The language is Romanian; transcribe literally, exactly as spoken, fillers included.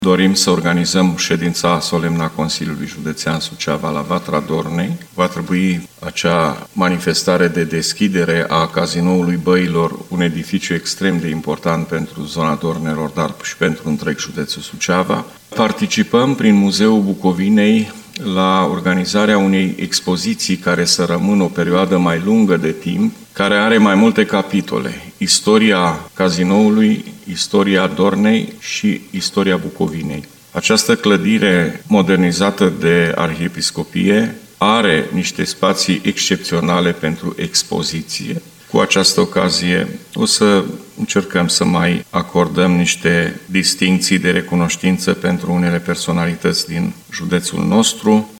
Dorim să organizăm ședința solemnă a Consiliului Județean Suceava la Vatra Dornei. Va trebui acea manifestare de deschidere a Cazinoului Băilor, un edificiu extrem de important pentru zona Dornelor, dar și pentru întreg județul Suceava. Participăm prin Muzeul Bucovinei la organizarea unei expoziții care să rămână o perioadă mai lungă de timp, care are mai multe capitole: istoria Cazinoului, istoria Dornei și istoria Bucovinei. Această clădire modernizată de Arhiepiscopie are niște spații excepționale pentru expoziție. Cu această ocazie o să încercăm să mai acordăm niște distincții de recunoștință pentru unele personalități din județul nostru.